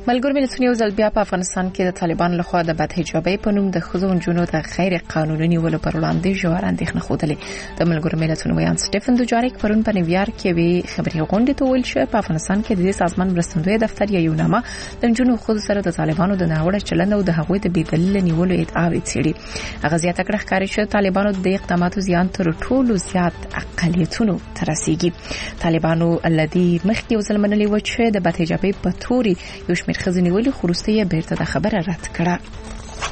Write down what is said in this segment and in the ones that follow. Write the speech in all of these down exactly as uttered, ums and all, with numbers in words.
ملګرو ملتونو یو ځل بیا په افغانستان کې د طالبانو لخوا د بدحجابۍ په نوم د ښځو او نجونو د غیر قانوني نیولو پر وړاندې ژور اندېښنه ښودلې. د ملګرو ملتونو ویان سټیفن دوجاریک پرون په نیویارک کې وی خبري غونډې ته ویل چې په افغانستان کې د دې سازمان مرستندوی دفتر یا یو نامه د نجونو او ښځو سره د طالبانو د ناوړه چلند او د هغوی د بې دلیله نیولو ادعاوې څېړي. هغه زیاته کړه ښکاري چې طالبانو د اقداماتو زیان تر ټولو زیات اقلیتونو ته رسیږي. طالبانو الذي مخکې یو ځل منلي و چې د بدحجابۍ په توري یو شمېر ښځې نیولې خو وروسته یې بیرته د خبره رد کړه.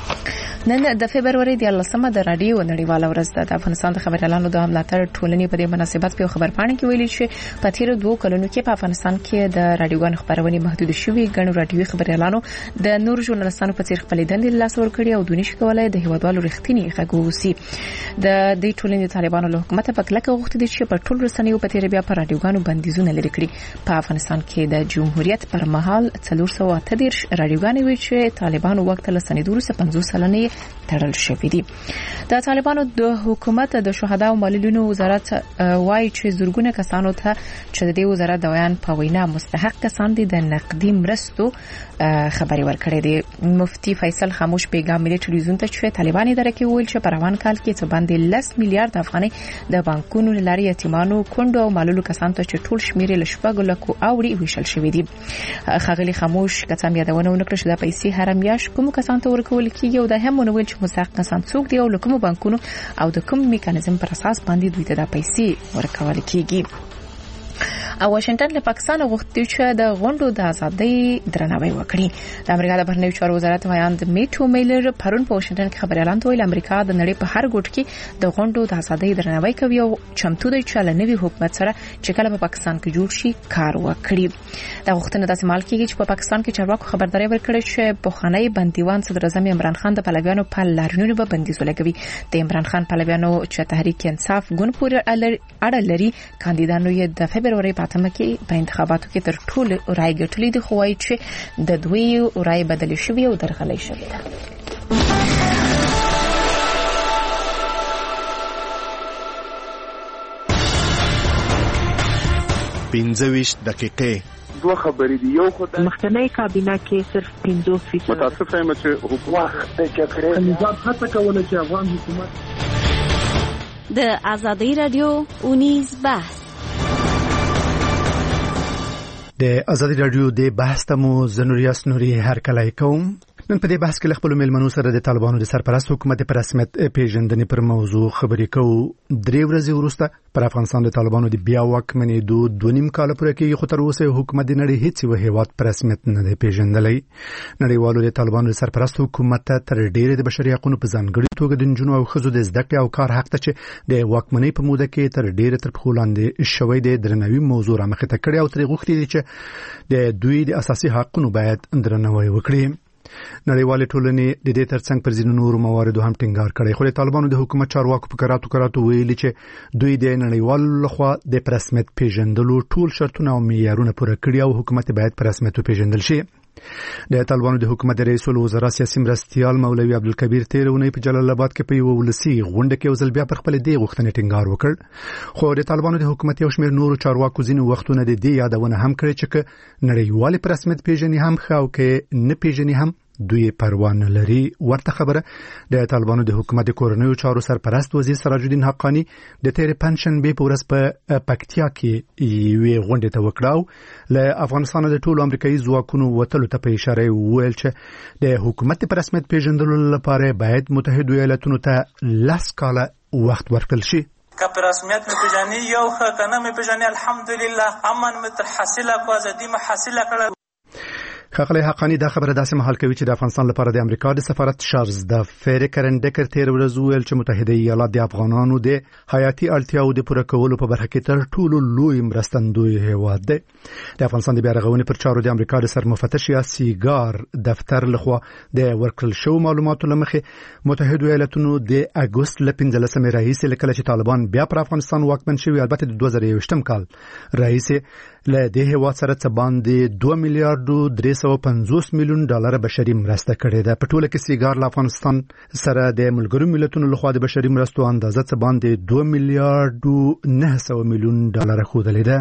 نن د فبرवरी د لسمه د رادیو نړیواله ورځ ده. د افغانستان د خبريالانو د ملاتړ ټولنې په دې مناسبت په خبرپاڼه کې ویلي چې په تیر دوه کلونو کې په افغانستان کې د رادیوګانو خبرونه محدود شوي. ګڼو رادیوي خبريالانو د نور ژورنالستانو په څیر خپل دندې لاس ور کړې او د نشي کولای د هیوادوالو رښتینی غږوسی. د دې ټولنې طالبانو له حکومت په کلکه غوښتي دي چې په ټول رسنیو په تیر بیا په رادیوګانو بندیزونه لري کړي. په افغانستان کې د جمهوریت پر مهال څلور سوه اته دېرش رادیوګانې وي چې طالبانو وخت له سندورو څخه پنځوس سلنه تړل شوې دي. د طالبانو د حکومت د شهدا او معلولینو وزارت وايي چې زورګونه کسانو ته چې د وزارت د ویان په وینا مستحق کسان دي د نقدي مرستو خبري ورکړې دي. مفتي فیصل خاموش پیغام ملي ټلویزیون ته چې طالبان اداره کې ویل چې په روان کال کې څه باندې لس میلیارډ افغانۍ د بانکونو لاري یتیمانو کونډو او معلولو کسانو ته چې ټول شمیر له شپږ لکو اوړي ویشل شوې دي. خغلی خاموش کسان یادونه ونکړه چې د پیسې هر میاش کوم کسان ته ورکول کیږي او د هم ونویل چې مستحق کسان څوک دي او له کوم بانکونو او د کوم میکانیزم پر اساس باندې دوی ته د پیسې ورکول کیږي. او واشنگټن له پاکستان غوښتي چې د غونډو د ازادۍ درناوی وکړي. د امریکا د بهرنیو چارو وزارت ویاند میټو میلر پرون په واشنگټن کې خبريالانو ته ویل امریکا د نړۍ په هر ګوټ کې د غونډو د ازادۍ درناوی کوي او چمتو دی چې له نوي حکومت سره چې کله په پاکستان کې جوړ شي کار وکړي. د غوښتنې داسې مال کېږي چې په پاکستان کې چارواکو خبرداري ورکړي چې بخښنۍ بندیوان صدر اعظم عمران خان د پلویانو په لارښوونو به بندیز ولګوي. د عمران خان پلویانو چې تحریک انصاف ګوند پورې اړه لري کاندیدانو یې د فبرवरी په اتمه کې په انتخاباتو کې تر ټولو رای ګټلې دي خو وايي چې د دوی رای بدل شوی او درغلې شوی ده. پنځه ویشت دقیقې دوه خبرې دي. یو خو د مخکنی کابینه کې صرف پنځوس فیصد متاسف یم چې حکومت د چکرې نظام هڅه کوله چې افغان حکومت د ازادي رادیو اونیز بحث د ازادي رادیو د بحث ته مو زنوریاس نوري هر کله کوم. نن په دې بحث کې خپل ملمنو سره د طالبانو د سرپرست حکومت پر رسمیت پیژندنې پر موضوع خبرې کوو. درې ورځې وروسته پر افغانستان د طالبانو د بیا واکمنېدو دوه نیم کال پورې کې خو تر اوسه حکومت د نړۍ هیڅ یو هیواد پر رسمیت نه دی پیژندلی. نړیوالو د طالبانو د سرپرست حکومت تر ډیره د بشري حقوقو په ځانګړي توګه د نجونو او ښځو د زده کړې او کار حق ته چې د واکمنۍ په موده کې تر ډیره تر پښو لاندې شوی د درناوي موضوع رامخې ته کړې او ترې غوښتي دي چې د دوی د اساسي حقوقو باید درناوی وکړي. نړیوالې ټولنې د دې ترڅنګ پر ځینو نورو مواردو هم ټینګار کړی خو د طالبانو د حکومت چارواکو په کراتو کراتو ویلي چې دوی د نړیوالو لخوا د رسمیت پیژندلو ټول شرطونه او معیارونه پوره کړي او حکومت باید په رسمیت پیژندل شي. د طالبانو د حکومت رئیس الوزرا سیاسي مرستيال مولوي عبدالکبیر تیرونی په جلال آباد کې په یو ولسی غونډه کې وزل بیا پر خپل دی غوښتنې ټینګار وکړ. خو د طالبانو د حکومت یو شمېر نورو چارواکو ځینې وختونه د دې یادونه هم کړې چې نړیوال په رسمیت پیژنې هم خو کې نه پیژنې هم دوی پروا نه لري. ورته خبره د طالبانو د حکومت کورنیو چارو سرپرست وزیر سراج الدین حقانی د تیر پنشن به پورس په پکتیا کې یوې غونډې ته وکړاو. له افغانستان د ټولو امریکایي ځواکونو وتلو ته په اشاره ویل چې د حکومت په رسمیت پیژندلو لپاره باید متحده ایالاتونو ته لاس کاله وخت ورکړل شي. که پر رسمیت می پیژنی یو ښه کنه می پیژنی الحمدلله امن متر حاصله کو ازادي ما حاصله کړه. خغلی حقانی دا خبره داسې محل کوي چې د افغانستان لپاره د امریکا د سفارت شارز د فیر کرنډکر تیر ورځ ویل چې متحده ایالات د افغانانو د حیاتي اړتیاو د پوره کولو په برخه کې تر ټولو لوی مرستندوی هیواد دی. د افغانستان د بیا رغونې پر چارو د امریکا د سرمفتش یا سیګار دفتر لخوا د ورکړل شو معلوماتو لمخې متحده ایالاتونو د اګوست ل پنځلسمې راهیسې لکه چې طالبان بیا پر افغانستان واکمن شوي البته د دوه زره یوویشتم کال راهیسې له دې هیواد سره څه باندې دوه میلیارډ درې سوه پنځوس میلیون ډالر بشري مرسته کړې ده. په ټوله کې سیګار له افغانستان سره د ملګرو ملتونو لخوا د بشري مرستو اندازه څه باندې دوه میلیارډ نه سوه میلیون ډالر ښودلې ده.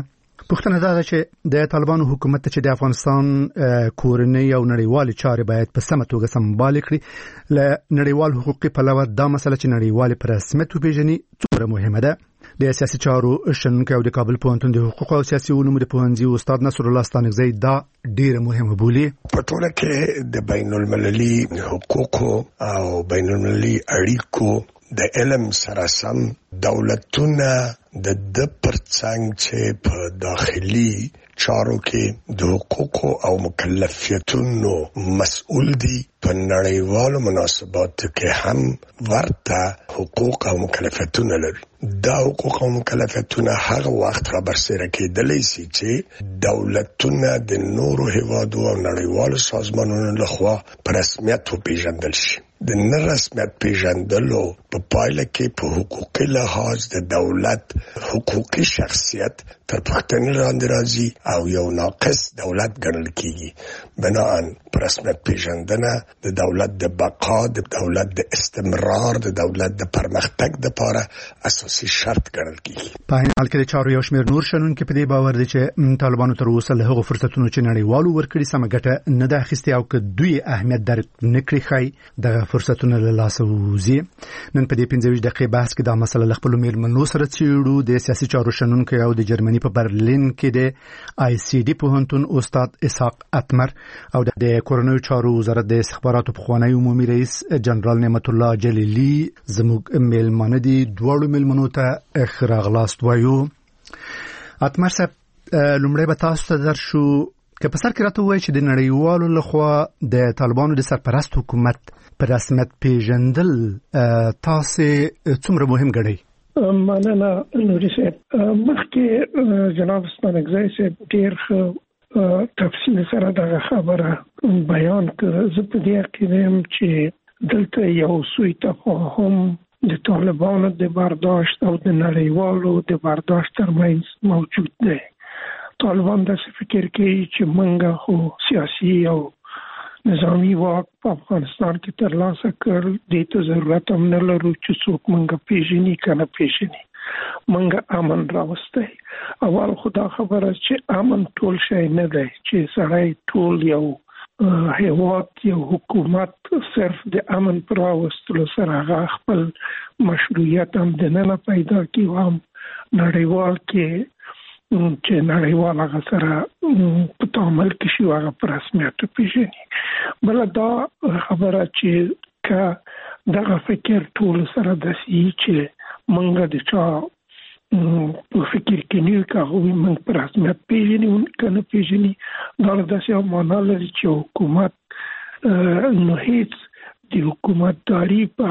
پښتنه دا چې د طالبانو حکومت چې د افغانستان کورنۍ او نړیوال چارې باید په سمه توګه سمبال کړي ل نړیوال حقوقي پلوه دا مسله چې نړیوال پر رسمیت وپیژني څومره مهمه ده. د سیاسي چارو شنونکو د کابل پوهنتون د حقوق او سیاسي علومو د پوهنځي استاد نصر الله ستانکزی دا ډیره مهمه بولي. په ټوله کې د بین المللي حقوقو او بین المللي اړیکو د علم سره سم دولتونه د د پرڅنګ چې په داخلي چارو کې د حقوقو او مکلفیتونو مسؤل دي په نړیوالو مناسباتو کې هم ورته حقوق او مکلفیتونه لري. دا حقوق او مکلفیتونه هغه وخت را برسېره کېدلی شي چې دولتونه د نورو هیوادو او نړیوالو سازمانونو لخوا په رسمیت وپېژندل شي. د نه رسمیت پیژندلو په پایله کې په حقوقي لحاظ د دولت حقوقي شخصیت تر پښتنې لاندې راځي او یو ناقص دولت ګڼل کېږي. بناً په رسمیت پیژندنه د دولت د بقا، د دولت د استمرار، د دولت د پرمختګ لپاره اساسي شرط ګڼل کېږي. په هغه حال کې د چارو یو شمېر نور شنونکي په دې باور دي چې طالبانو تر اوسه له هغو فرصتونو چې نړیوالو ورکړي سمه ګټه نه ده اخیستې او که دوی اهمیت درک نه کړي ښایي دغه فرصتونه له لاسه ووځي. نن په دې پنځه ویشت دقیقې بحث کې دا مسله له خپلو میرمنو سره څېړو. د سیاسي چارو شنونکی او د جرمني په برلین کې د آی سی ډي پوهنتون استاد اسحاق اتمر او د کورنیو چارو وزارت د استخباراتو پخوانی عمومي رئیس جنرال نعمت الله جلیلی زموږ میلمانه دي. دواړو میلمنو ته ښه راغلاست وایو. اتمر صاحب لومړی به تاسو ته درشو که په سر کې راته ووایي چې د نړیوالو لخوا د طالبانو د سرپرست حکومت په رسمیت پیژندل تاسو څومره مهم ګڼئ؟ مننه نوري صاحب. مخکې جناب ستانکزی صاحب ډېر ښه تفصیل سره دغه خبره بیان کړه. زه په دې عقیده یم چې دلته یو سوء تفاهم د طالبانو د برداشت او د نړیوالو د برداشت ترمنځ موجود دی. طالبان داسې فکر کوي چې موږ خو سیاسي او نظامی واک په افغانستان کې ترلاسه کړ، دې ته ضرورت هم نه لرو چې څوک موږ پیژني که نه پیژني. موږ امن راوستی. اول خو دا خبره چې امن ټول شی نه دی چې سړی ټول یو هیواد یو حکومت صرف د امن پر راوستلو سره هغه خپل مشروعیت هم دننه پیدا کړي هم نړیوال کې چې نړیوال هغه سره په تعامل کې شي هغه په رسمیت وپېژني. بله دا خبره چې که دغه فکر ټول سره داسې چې موږ د چا په فکر کې نه یو که هغوی موږ په رسمیت پېژني که نه پېژني دا داسې یو معنا لري چې حکومت نو هېڅ د حکومتداري په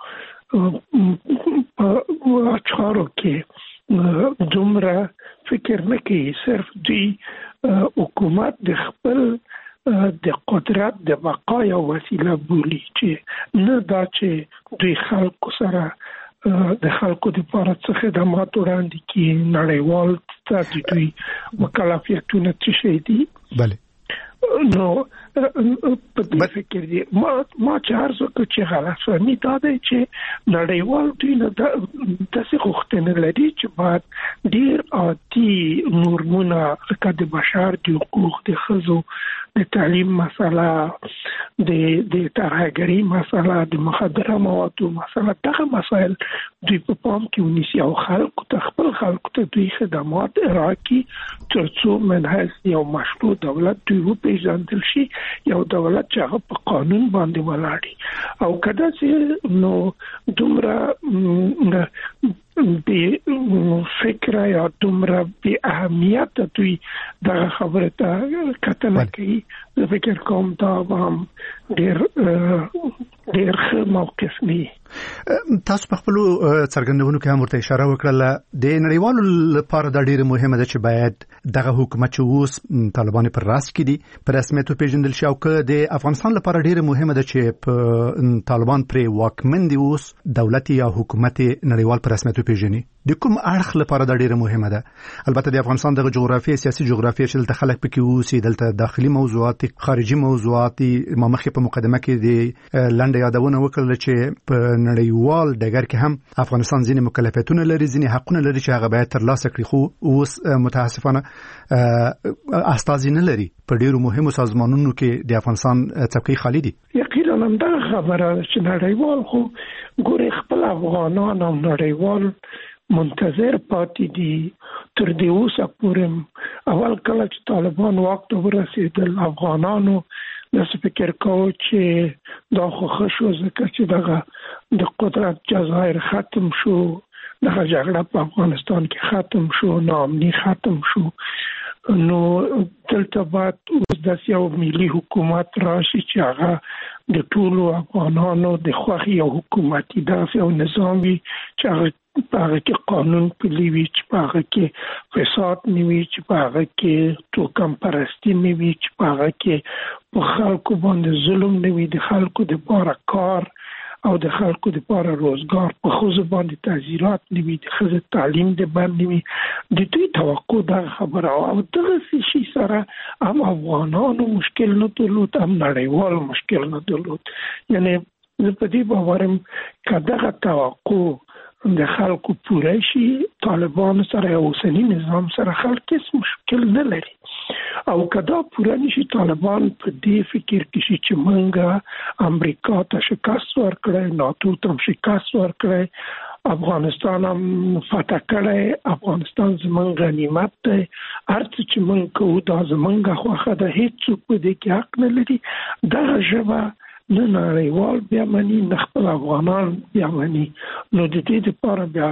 هغه په چارو کې دومره فکر نه کوي. صرف دوی حکومت د خپل د قدرت د بقا یو وسیله بولي چې نه دا چې دوی خلکو سره د خلکو لپاره څه خدمات وړاندې کړي. نړیوال ته د دوی مکلفیتونه څه شی دي. بله نو په دې فکر دي ما ما چې هر څوک چې غلطفهمي دا دی چې نړیوال دوی نه داسې غوښتنه لري چې باید ډېر عادي نورمونه لکه د بشر د حقوق، د ښځو د تعلیم مسله، د د ترهګرۍ مسله، د مخدره موادو مسله، دغه مسایل دوی په پام کې ونیسي او خلکو ته خپل خلکو ته دوی خدمات ارائه کړي تر څو منحص یو مشروع دولت دوی وپېژندل شي، یو دولت چې هغه په قانون باندې ولاړ او کدا چې نو دومره بی فکر یا دومره بی اهمیت دوی دغه خبره ته کتنه کوي. زه فکر کوم دا هم ډېر ډېر ښه موقف نه. تاسو په خپلو څرګندونو کې هم ورته اشاره وکړله د نړیوالو لپاره دا ډېره مهمه ده چې باید دغه حکومت چې اوس طالبان پر راس کې دي په رسمیت وپېژندل شي او که د افغانستان لپاره ډېره مهمه ده چې په طالبان پرې واکمن دي اوس دولت یا حکومت نړیوال په رسمیت وپېژني. د کوم اړخ لپاره دا ډېره مهمه ده؟ البته د افغانستان دغه جغرافیه سیاسي جغرافیه چې دلته خلک پکې اوسي، دلته داخلي موضوعات خارجي موضوعات ما مخکې په مقدمه کې د لنډه یادونه وکړله چې په نړیوال ډګر کې هم افغانستان ځینې مکلفیتونه لري، ځینې حقونه لري چې هغه باید ترلاسه کړي، خو اوس متاسفانه استازي نه لري. په ډیرو مهمو سازمانونو کې د افغانستان څوکۍ خالی دي. یقینا هم دا خبره چې نړیوال خو ګوري خپل افغانان او نړیوال منتظر پاتې دي تر دې اوسه پورې. اول کله چې طالبان واک ته ورسېدل افغانانو داسې فکر کاوه چې دا خو ښه شو ځکه چې دغه د قدرت جزایر ختم شو، دغه جګړه په افغانستان کې ختم شو، ناامني ختم شو، نو دلته باید اوس داسې یو ملي حکومت راشي چې هغه د ټولو افغانانو د خوښې یو حکومتي داسې یو نظام وي چې هغه په هغه کې قانون پلی وي، چې په هغه کې فساد نه وي، چې په هغه کې توکم پرستی نه وي، چې په هغه کې په خلکو باندې ظلم نه وي، د خلکو دپاره کار او د خلکو دپاره روزګار، په ښځو باندې تعزیرات نه وي، د ښځې تعلیم د بند نه وي. د دوی توقع دغه خبره او دغسې شي سره هم افغانانو مشکل نه درلود، هم نړیوال مشکل نه درلود. یعنې زه په دې باور یم که دغه توقع د خلکو پوره شي، طالبان سره او اوسني نظام سره خلک هیڅ مشکل نه لري. او که دا پوره نشي، طالبان په دې فکر کې شي چې موږ امریکا ته شکست ورکړی، ناتو ته هم شکست ورکړی، افغانستان هم فتح کړی، افغانستان زموږ غنیمت دی، هر څه چې موږ کوو دا زموږ خوښه ده، هیڅوک په دې کې حق نه لري. دغه ژبه نه نړیوال بیا مني، نه خپل افغانان بیا مني. نو د دې لپاره بیا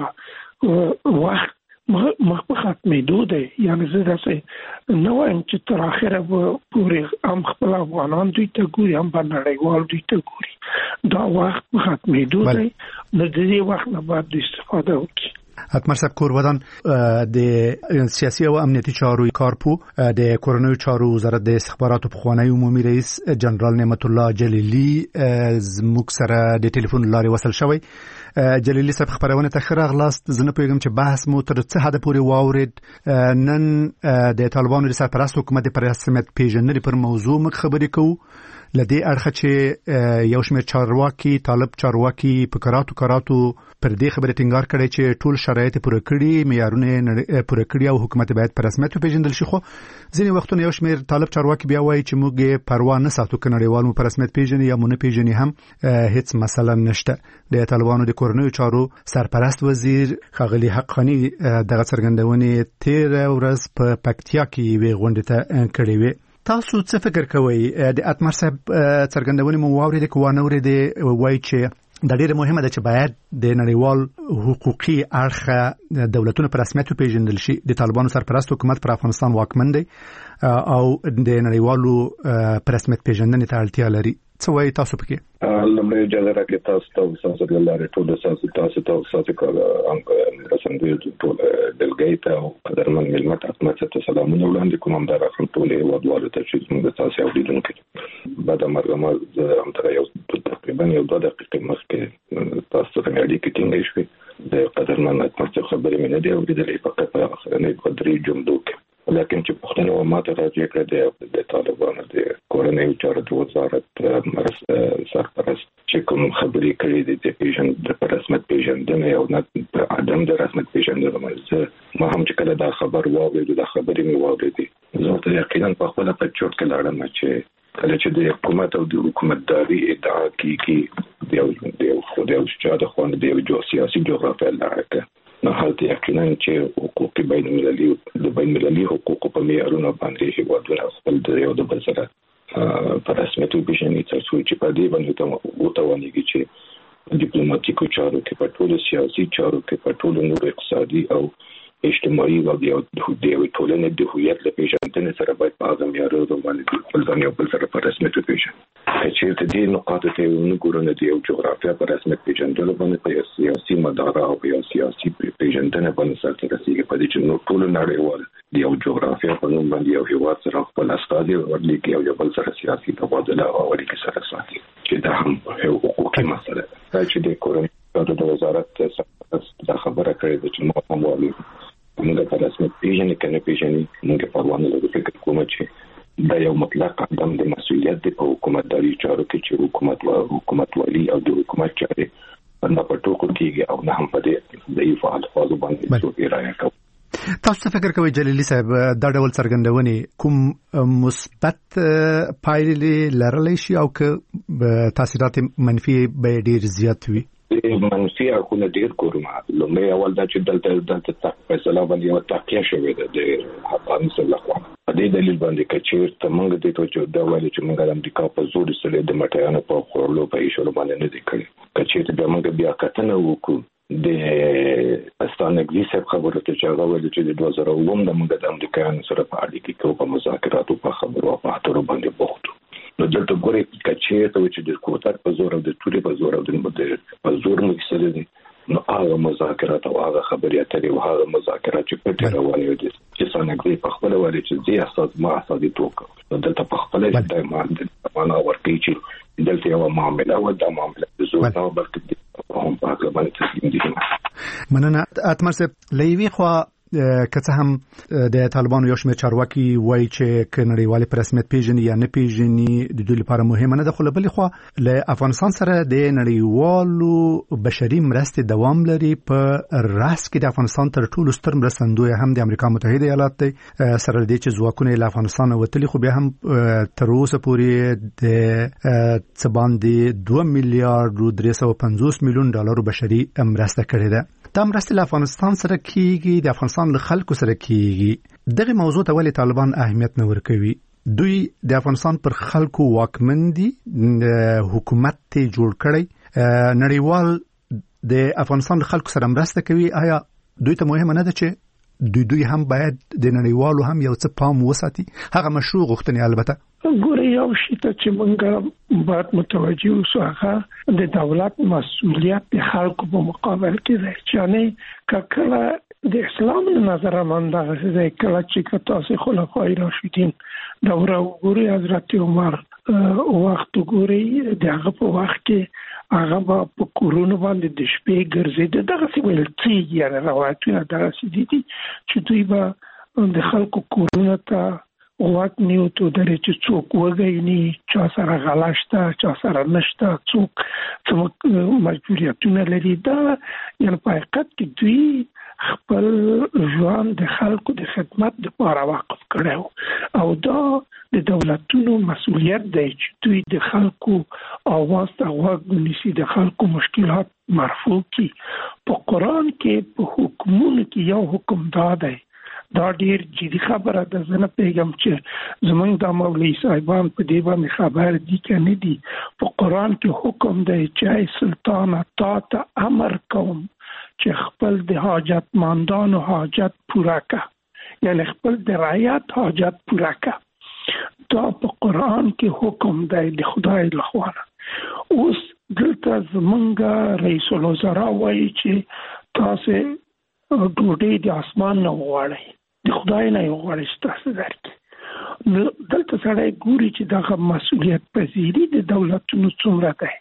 وخت مخ په ختمېدو دی. یعنې زه داسې نه وایم چې تر اخره به پورې هم خپل افغانان دوی ته ګوري، هم به نړیوال دوی ته ګوري. دا وخت په ختمېدو دی، نو د دې وخت نه باید استفاده وکړي. اتمر صاحب کورودان د سیاسي او امنیتي چارو کارپو د کورونوي چارو وزارت د استخباراتو پخوانی عمومي رئیس جنرال نعمت الله جلیلی زموږ سره د ټلیفون لارې وصل شوی. جلیلی صاحب خبرونه ته خیر اغلاست. زه نه پوهیږم چې بحث مو تر څه حد پورې واورید. نن د طالبانو د سرپرست حکومت پر رسمیت پیژندنې پر موضوع مخ خبرې کوو. لدې اړخه چې یو شمېر چارواکي طالب چارواکي په کراتو کراتو پر دې خبره ټینګار کړي چې ټول شرایط پوره کړي، معیارونه پوره کړي او حکومت باید په رسمیت پیژندل شي. خو ځینې وختونه یو شمېر طالب چارواکي بیا وایي چې موږ پروا نه ساتو که نړیوال مو په رسمیت پیژني یا مو نه پیژني هم هیڅ مسله نشته. د طالبانو د کورنیو چارو سرپرست وزیر ښاغلي حقانی دغه څرګندونې تېره ورځ په پکتیا کې یوې غونډې ته کړې وې. تاسو څه فکر کوئ؟ د اتمر صاحب څرګندونې مو واورېدې که وانه اورېدې؟ وایي چې دا ډېره مهمه ده چې باید د نړیوال حقوقي اړخه دولتونه په رسمیت وپېژندل شي. د طالبانو سرپرست حکومت پر افغانستان واکمن دی او د نړیوالو په رسمیت پېژندنې ته اړتیا لري. څه وایي تاسو پکې؟ لومړی اجازه راکړئ تاسو ته ستاسو له لارې ټول تاسو تاسو ته ستاسو کار رسندوی ټول ډلګۍ ته او قدرمن ملت اتمر ته سلامونه وړاندې کوم. همدا راځم ټول هیوادوالو ته چې موږ تاسو اوریدونکو بعد مرګما زه هم تر یو تقریبا یو دوه دقیقې مخکې تاسو سره اړیکې ټینګې شوې. د قدرمن اتمر څخه خبرې مې نه دی اورېدلې، فقط په اخرنۍ په درې جملو کې. لیکن چې پښتنو ماته راځي کړه د طالبانو د کورنیو چارو د وزارت سرپرست چې کوم خبرې کړې دي د پیژن د رسمیت پیژندنې او نه عدم د رسمیت پیژندنې باندې ما هم چې کله دا خبر واورېد دا خبرې مې واورېدې زه ته یقینا په خپل په چوټ کې لاړم چې کله چې د حکومت او د حکومتداري ادعا کیږي د یو د یو د یو چا خوند د یو سیاسي جغرافیه لاره نه حالت یقینا چې حقوق بین المللي د بین المللي حقوقو په معیارونو باندې هیوادونه خپل د یو د بل سره په رسمیت پیژني تر څو چې په دې باندې ته وتوانیږي چې ډیپلوماټیکو چارو کې په ټولو سیاسي چارو کې په ټولو نور اقتصادي او اجتماعي او د ټولنې د هویت له پیژندنې سره باید په هغه معیارونو باندې خپل ځان یو بل سره په رسمیت پیژني. چې د دې نقاطو ته ونګورو نه دی او جغرافیه په رسمیت پیژندلو باندې په سیاسي مدار او په سیاسي پیژندنه باندې سره رسیدي په دې چې نو ټول نړیوال دی او جغرافیه په نوم باندې یو هیواد سره خپل استازي ورلېږي او یو بل سره سیاسي تبادله او اړیکې سره ساتي چې دا هم یو حقوقي مسله ده. چې د کورنیو د وزارت دا خبره کړې ده چې نو هم وایي موږ په رسمیت پیژنې کنه پیژنې موږ په وانه له فکر کوم چې دا یو مطلق عدم د مسؤلیت د حکومتداري چارو کې چې حکومت او حکومت والی او د حکومت چارې نه په ټوکو کېږي او نه هم په دې ضعیف الفاظو باندې څوک رایه کوي. تاسو فکر کوئ جلیلی صاحب دا ډول څرګندونې کوم مثبت پایلې لرلی شي او که تاثیرات منفي به ډیر زیات وي؟ منفي اړخونه ډیر کومه لومړی اول دا چې دلته دلته فیصله باندې یو تحقیق شوې ده د افغانستان لخوا په دې دلیل باندې چې ته موږ د ته چې دا وایي چې موږ د امریکا په زور سره د مټیانو په خورلو په ایشولو باندې نه دي کړی چې ته موږ بیا کتنه وکړو د پاکستان اګزیسټ خبره ته چې هغه وایي چې د دوه زره اووه د موږ د امریکایانو سره په اړیکه کې په مذاکراتو په خبرو په اترو باندې بوختو. نو دلته ګوري چې ته چې د کوتر په زور او د توري په زور او د په زور موږ سره دي نو هغه مذاکرات او هغه خبرې اترې او هغه مذاکرات چې په ډېر روانې دي چې څنګه په خپل وایي چې زی اساس ما اساسي توګه نو دلته په خپل د معنا ورکړي چې دلته یو معاملې او د معاملې د زور نه بلکې هم په هغه باندې تسلیم دي. مننه اتمر صاحب لوي خو که څه هم د طالبانو یو شمېر چارواکي وایي چې که نړیوالې په رسمیت پیژني یا نه پیژني د دوی لپاره مهمه نه ده، خو له بلې خوا له افغانستان سره د نړیوالو بشري مرستې دوام لري. په راس کې د افغانستان تر ټولو ستر مرستندوی هم د امریکا متحده ایالات دی، سره له دې چې ځواکونه له افغانستان وتلي، خو بیا هم تر اوسه پورې د څه باندې دوه میلیارډ درې سوه پنځوس میلیون ډالرو بشري مرسته کړې ده. دا مرسته له افغانستان سره کیږي، د افغانستان له خلکو سره کیږي. دغه موضوع ته ولې طالبان اهمیت نه ورکوي؟ دوی د افغانستان پر خلکو واکمن دي، حکومت ته جوړ کړی، نړیوال د افغانستان له خلکو سره مرسته کوي. آیا دوی ته مهمه نه ده چې دوی دوی هم باید د نړیوالو هم یو څه پام وساتي؟ هغه مشروع غوښتنې البته ګورې یو شی ته چې موږ باید متوجه اوسو هغه د دولت مسؤلیت د خلکو په مقابل کې دی. چې کله د اسلام نظر باندې غوښتل کله چې تاسو خلفای راشدین دوره وګورئ، حضرت عمر وخت وګورئ، دغه په وخت کې هغه په کورونو باندې د شپې ګرځېده. دغه څه ویل کېږي یا روایتونه دغه څه دي چې دوی به د خلکو کورونو ته وخت نیو ته درې چې څوک وګینی، چا سره غلاشته، چا سره نشته، څوک څوک مجبوریتونه لري. دا یعنی په حقیقت کې دوی خپل ځوان د خلکو د خدمت لپاره وقف کړو او دا د دولتونو مسؤلیت دی چې دوی د خلکو اواز ته غوږ ونیسي، د خلکو مشکلات مرفوع کړي. په قرآن کې په حکمونو کې یو حکم دا دی، دا ډیر جدي خبره ده. زه نه پیغام چې زمونږ د مولوی صاحبان په دې باندې خبر دي که نه دي. په قرآن کې حکم دی چې سلطان تا ته امر کوم چې خپل د حاجتمندانو حاجت پوره کړه، یعنی خپل د رعیت حاجت پوره کړه. دا په قرآن کې حکم دی د خدای لخوا. اوس دلته زمونږ رئیس الوزرا وایي چې تاسو ډوډۍ د اسمان نه وغواړئ، د خدای نه یې وغواړئ چې تاسو درکړي. نو دلته سړی ګوري چې دغه مسؤلیت پذیري د دولتونو څومره دی.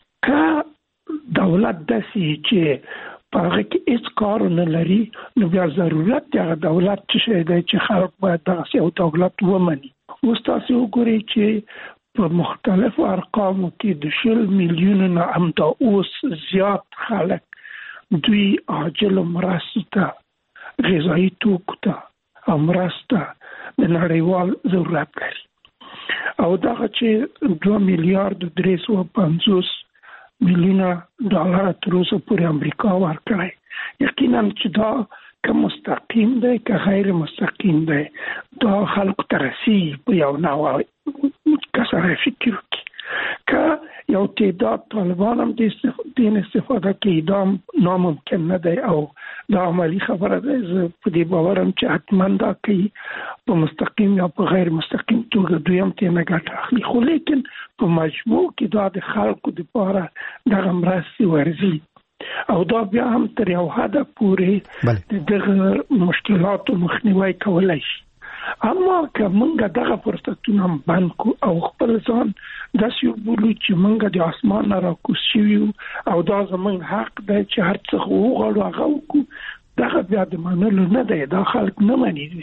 که دولت داسې چې په هغه کې هیڅ کار نه لري، نو بیا ضرورت د هغه دولت څه شی دی چې خلک باید دغسې یو دولت ومني. اوس تاسو وګورئ چې په مختلفو ارقامو کې د شل میلیونو نه همدا اوس زیات خلک دوی عاجل مرستو ته، غذایي توکو ته او مرسته د نړیوال ضرورت لري. او دغه چې دوه میلیارډ درې سوه پنځوس میلیونه ډالر تر اوسه پورې امریکا ورکړی، یقینا چې دا که مستقیم دی که غیر مستقیم دی دا خلکو ته رسیږي. په یو نوع که سره فکر وکړي که یو تعداد طالبان هم دین استفاده کوي، دا ناممکن نه دی او دا عملی خبره ده. زه په دې باورم چې حتما دا کوي په مستقیم یا په غیر مستقیم توګه دوی هم ترې ګټه اخلي. خو لیکن په مجموع کې دا د خلکو دپاره دغه مرستې ورځي او دا بیا هم تر یو حده پورې دغه مشکلاتو مخنیوی کولی شي. اما که موږ دغه فرصتونه هم بند کړو او خپل ځان داسې وبولو چې موږ د اسمان نه راکوز شوي یو او دا زموږ حق دی چې هر څه وغواړو هغه وکړو، دغه بیا د منلو نه دی. دا خلک نه مني.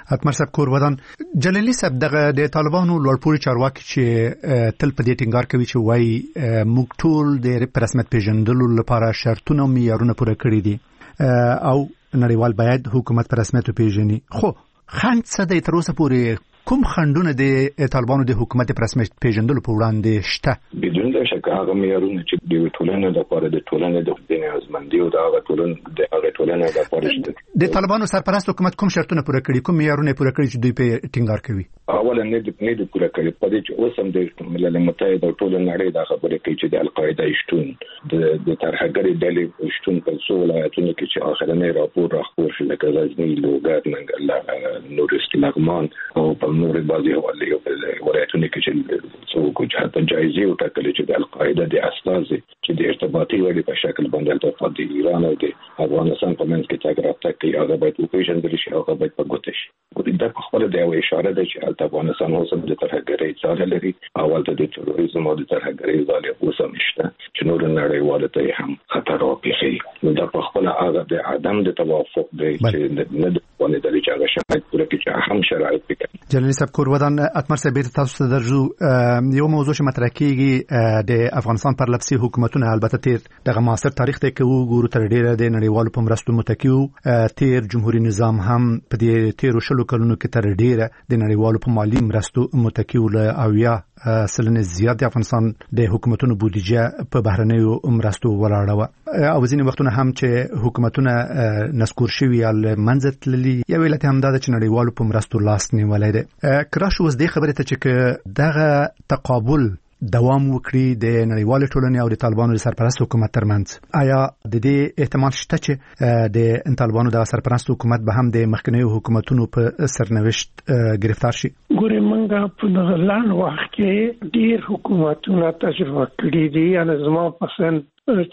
اتمر صاحب کور ودان جلالی صاحب دغه د طالبانو لوړپوړي چارواکي چې تل په دې ټینګار کوي چې وای موږ ټول د رسمیت پیژندلو لپاره شرطونه او معیارونه پوره کړی دي او نړیوال باید حکومت په رسمیت پیژني. خو خند څه د تر اوسه پورې کوم خندونه د طالبانو د حکومت په رسمیت پیژندلو په وړاندې شته؟ بدون شک هغه معیارونه چې د ټولنې لپاره د ټولنې د بنیادمندي او د هغه ټولنې د هغه ټولنې لپاره شته. د طالبانو سرپرست حکومت کوم شرطونه پوره کړي، کوم معیارونه پوره کړي چې دوی په ټینګار کوي؟ اولا نه د نه د پوره کړي په دې چې اوس هم د ملل متحد او ټول نړۍ دا خبره کوي چې د القاعده شتون د د ترهګرۍ ډلې شتون په څو ولایتونو کې چې اخرنۍ راپور راخور شو لکه غزنی، لوګر، ننګرهار، نورست، لغمان او په نور بعضي حواله په ولایتونو کې چې څو کوجه په جایزه او ټاکلې چې د القاعده د اساس چې د ارتباطي وړي په شکل باندې د د ایران او د افغانستان په منځ کې تګ راتګ کوي، هغه باید وپېژندل شي، هغه باید په ګوته شي. دا په خپل د یو اشاره ده چې افغانستان اوس د ترهګرۍ ځاله لري، اول ته د تروریزم او د ترهګرۍ ځاله اوس هم شته چې نور نړیواله ته هم خطر واقعي. نو دا په خپل هغه د عدم د توافق دی چې نه د باندې د لچا شرایط پوره کې چې هم شرایط پکې. جنرال صاحب کور ودان اتمر صاحب تاسو ته درجو یو موضوع چې مطرح کیږي د افغانستان پر لپسي حکومتونه البته تیر دغه معاصر تاریخ ته کوو ګورو تر ډیره د نړیوالو په مرستو متکیو تیر جمهوریت نظام هم په دې تیر شلو کلونو کې تر ډیره د نړیوالو په مالی مرستو متکیو له اویا سلنه زیات د افغانستان د حکومتونو بودیجه په بهرنیو مرستو ولاړه و او ځینې وختونه هم چې حکومتونه نسکور شوي یا منځ تللي یو علت هم دا چې نړیوالو په مرستو لاس نیولای دی. کراش اوس دې خبرې ته چې دغه تقابل دوام وکړي د نړیوال ټولنې او د طالبانو د سرپرست حکومت ترمنځ، آیا د دې احتمال شته چې د طالبانو د سرپرست حکومت به هم د مخکنیو حکومتونو په سرنوشت گرفتار شي؟ ګورې موږ په دغه لاندې وخت کې ډېر حکومتونه تجربه کړي دي. یعنې زما پسند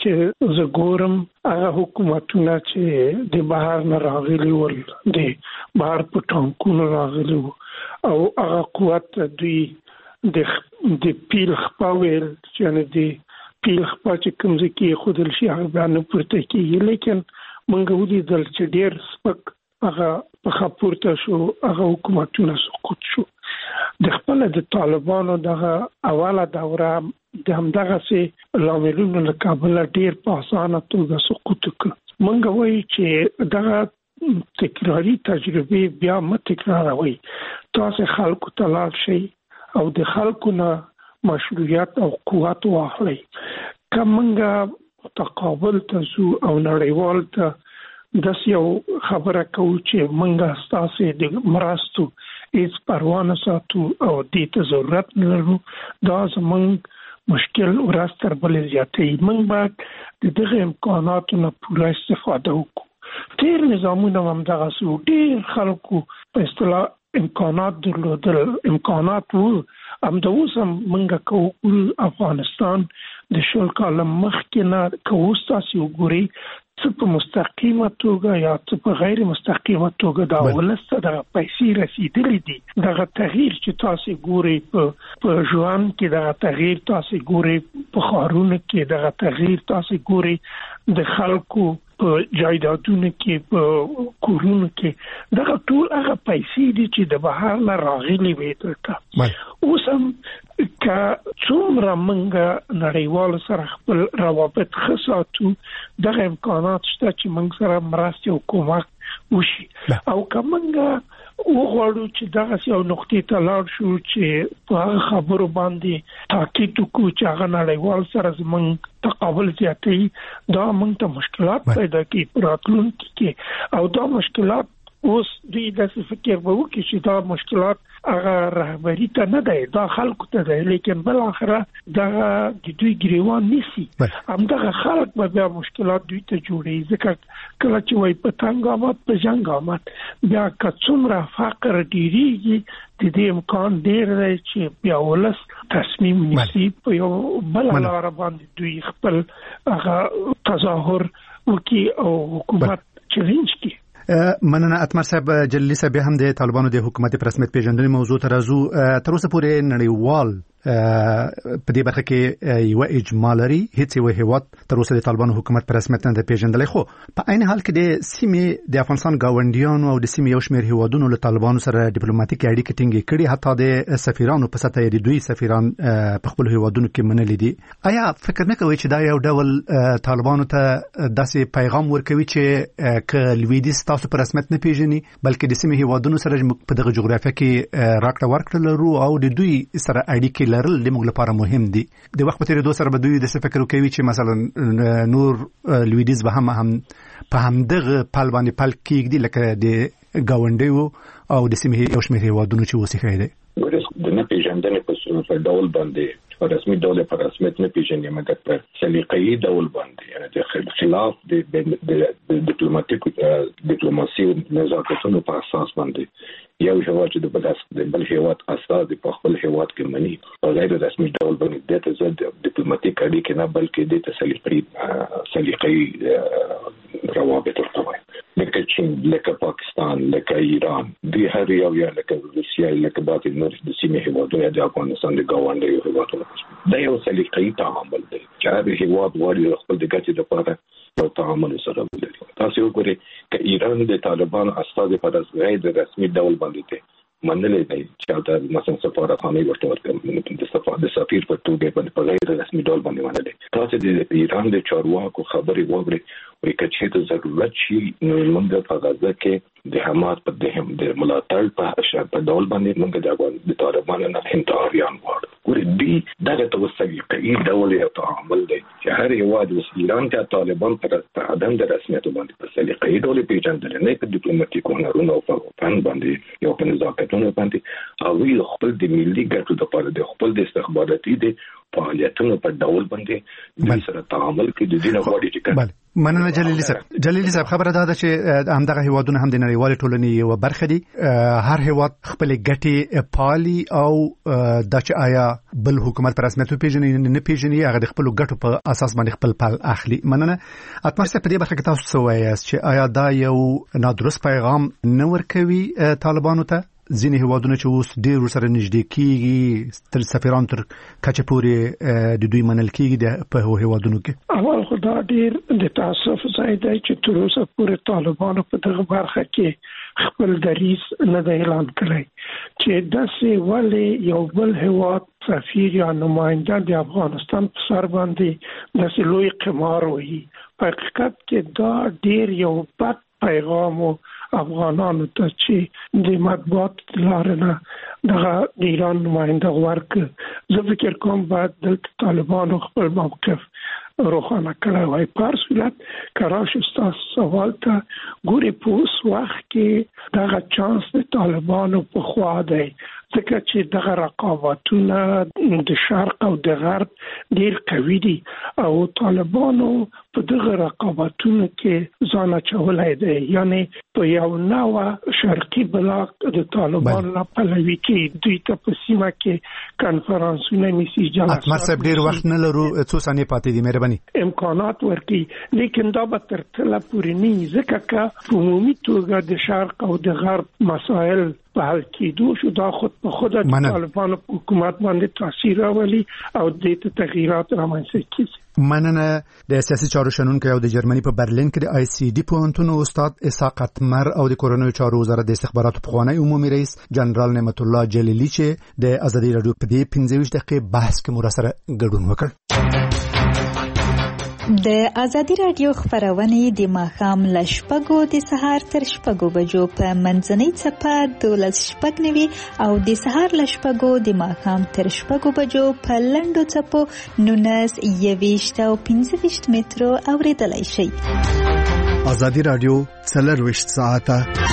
چې زه ګورم هغه حکومتونه چې د بهر نه راغلي ول، د بهر په ټانکونو راغلي او هغه قوت دوی د د پیل خپاویل چې د پیل خپا چې کوم ځکه خودل شي هغه باندې پورته کیږي، لیکن موږ ولیدل چې ډېر سپک هغه په خپورته شو، هغه حکومتونه سقوط شو. د خپل د طالبانو دغه اوله دوره د همدغه سي لاملونو له کابل ډېر په اسانه توګه سقوط وکړ. موږ وایو چې دغه تکراری تجربه بیا مت تکراروي، تاسو خلکو ته لاړ شئ او د خلکو نه مشروعیت او قوت واخلي. کومه تقابل تاسو او نړیوال ته د یو خبره کوي چې منګه ستاسو د مرستو هیڅ پروا نه ساتو او د ته ضرورت نه لرو، دا زمونږ مشکل ورستر بل زیاتې. موږ باید د دغه امکاناتو نه پوره استفاده وکړو. تیر نظامونه هم دغه سو ډېر خلکو په اصطلاح امکانات درلودل، امکانات وو هم د اوس هم منګه کوو. افغانستان د شل کال مخکې نه کوو تاسو وګورئ څه په مستقیمه توګه یا څه په غیر مستقیمه توګه دا ولسته د پیسې رسیدلې دي. دغه تغییر چې تاسو ګورئ په ژوند کې، دغه تغییر تاسو ګورئ په ښارونو کې، دغه تغییر تاسو ګورئ د خلکو په جایدادونو کې، په کورونو کې، دغه ټول هغه پیسې دي چې د بهر نه راغلي وي. اوس هم که څومره موږ نړیوال سره خپل روابط ښه ساتو، دغه امکانات شته چې موږ سره مرستې او کومک وشي. او که موږ وغواړو چې دغه یو نقطې ته لاړ شو چې په هغه خبرو باندې تاکید وکړو چې هغه نړیوال سره زموږ تقابل زیاتوي، دا موږ ته مشکلات پیدا کوي په راتلونکي کې. او دا مشکلات اوس دوی داسې فکر به وکړي چې دا مشکلات هغه رهبري ته نه دی، دا خلکو ته دی، لیکن بل آخره دغه د دوی ګریوان نیسي. همدغه خلک به بیا مشکلات دوی ته جوړوي، ځکه کله چې وایي په تنګ آمد په جنګ آمد، بیا که څومره فقر ډېرېږي د دې امکان ډېر دی چې بیا ولس تصمیم نیسي په یو بله لاره باندې دوی خپل هغه تظاهر وکړي او حکومت چلنج کړي. مننه اتمر صاحب. جلیلی صاحب هم د طالبانو د حکومت په رسمیت پیژندنې موضوع ته راځو. تر اوسه پورې نړیوال په دې برخه کې یو اجماع لري هیڅ یو هیواد تر اوسه د طالبانو حکومت پر رسمیت نه پیژندل، خو په عین حال کې د سیمې د افغانستان گاونډیانو او د سیمې یو شمېر هیوادونو له طالبانو سره ډیپلوماټیک اړیکې ټینګې کړي، حتی د سفیرانو په سطح د دوی سفیران په خپل هیوادونو کې منلي دي. آیا فکر نه کوي چې دا یو ډول طالبانو ته داسې پیغام ورکوي چې ک لویدیځ تاسو پر رسمیت نه پیژني، بلکې د سیمې هیوادونو سره په دغه جغرافیه کې راکړه ورکړه لرو او د دوی سره اړیکې لرل د موږ لپاره مهم دي؟ د وخت په تیریدو سره به دوی د څه فکر کوي چې مثلا نور لویدیځ به هم هم په همدغه پل باندې پل کېږدي لکه د ګاونډیو او د سیمې یو شمېر هیوادونو چې اوس یې دی. د نه پیژندنې په ډول باندې په رسمي ډول په رسمیت نه پیژني، مګر په سلیقه‌ایي ډول باندې، یعنی د خلاف د ډیپلوماټیک ډیپلوماسي او نزاکتونو په اساس باندې یو هیواد چې د بل د بل هیواد اساس په خپل هیواد کې مني او غیر رسمي ډول باندې د ته د ډیپلوماټیک اړیکې نه بلکې د سلیقه‌ایي سلیقه‌ایي روابط ورته لکه چین، لکه پاکستان، لکه ایران، دی هر یو یا لکه روسیه، لکه باقي نور د سیمې هیوادونو د افغانستان د ګاونډیو هیوادونو دا یو سلیقه‌ایي تعامل دی چې هر هیواد غواړي خپل د ګټې لپاره یو تعامل سره ولري. تاسو وګورئ چې ایران د طالبان استازي په غیر رسمي ډول باندې منلې دی چې دا مثلا سفارتخانه ورته ورکړي د سفارت د سفیر په توګه په غیر رسمي ډول باندې منلې. تاسو د ایران د چارواکو خبرې واورئ وایي چې د ضرورت شي نو موږ په غزه کې د حماس په دهم د ملاتړ په اشاره په ډول باندې موږ د افغان د طالبانو نه انتحاریان وړو ګورې دی دغه توسعي ډول یو تعامل دی چې هر یواد د ایران ته طالبان پر عدم د رسمیت باندې په سلیقه‌ایي ډول پیژندل نه په ډیپلوماټیک هنرونو او په فن باندې یو په نزاکتونو باندې او خپل د ملي ګټو لپاره د خپل د استخباراتي د فعالیتونو په ډول باندې د سره تعامل کې د دینه غوړي چې مننه جلیلی صاحب. جلیلی صاحب خبره ده چې همدغه هیوادونه هم د نړیوال ټولنې یو برخه دي، هر هیواد خپل ګټې پالي او د چې آیا بل حکومت پر رسمیت پیژني نه پیژني هغه د خپل ګټو په اساس باندې خپل پال اخلي. مننه اتمر صاحب په دې برخه کې تاسو څه وایي چې آیا دا یو نادرست پیغام نه ورکوي طالبانو ته؟ ځینې هیوادونه چې اوس ډېر سره نږدې کېږي تر سفیران تر کچه پورې د دوی منل کېږي په هیوادونو کې. اول خو دا ډېر د تاسف ځای دی چې تر اوسه پورې طالبانو په دغه برخه کې خپل دریځ نه دی اعلان کړی چې داسې ولې یو بل هیواد سفیر یا نماینده د افغانستان په سر باندې داسې لوی قمار وایي. په حقیقت کې دا ډېر یو بد پیغام و افغانانو ته چې د مطبوعات لارنه دغه د ایران نماینده ورکړ. زه فکر کوم باید دلته طالبانو خپل موقف روښانه کړی وای. په هر صورت که راشي ستاسو سوال ته ګورې په اوس وخت کې دغه چانس د طالبانو په خوا دی ځکه چې دغه رقابتونه د شرق او د غرب ډېر قوي دي او طالبانو په دغه رقابتونو کې ځان اچولی دی. یعنی په یو نوع شرقي بلاک د طالبانو لا پلوي کې دوی ته په سیمه کې کنفرانسونه نیسي جلسات. اتمر صاحب ډېر وخت نه لرو، څو ثانیې پاتې دي، مهرباني امکانات ورکړي، لیکن دا به تر تله پورې نه ځکه که په عمومي توګه د شرق او د غرب مسایل په حل کېدو شو دا خود په خود د طالبانو حکومت باندې تاثیر راولي او د تغییرات رامنځته کیږي. مننه د سیاسي چارو شنونکو او د جرمني په برلین کې د آی سی ډي پوهنتون استاد اسحاق اتمر او د کورونو چارو وزارت د استخباراتو پخوانی عمومي رئیس جنرال نعمت الله جلیلی چې د ازادي رادیو په دې پنځه ویشت دقیقې بحث کې مو سره ګډون وکړ. د ازادي رادیو خبرونه د ماښام له شپږو د سهار تر شپږو بجو په منځنۍ څپه دولس شپږ نوي او د سهار له شپږو د ماښام تر شپږو بجو په لنډو څپو نونس یويشت او پنځه ویشت مترو اوریدلای شئ. ازادي رادیو څلور ویشت ساعته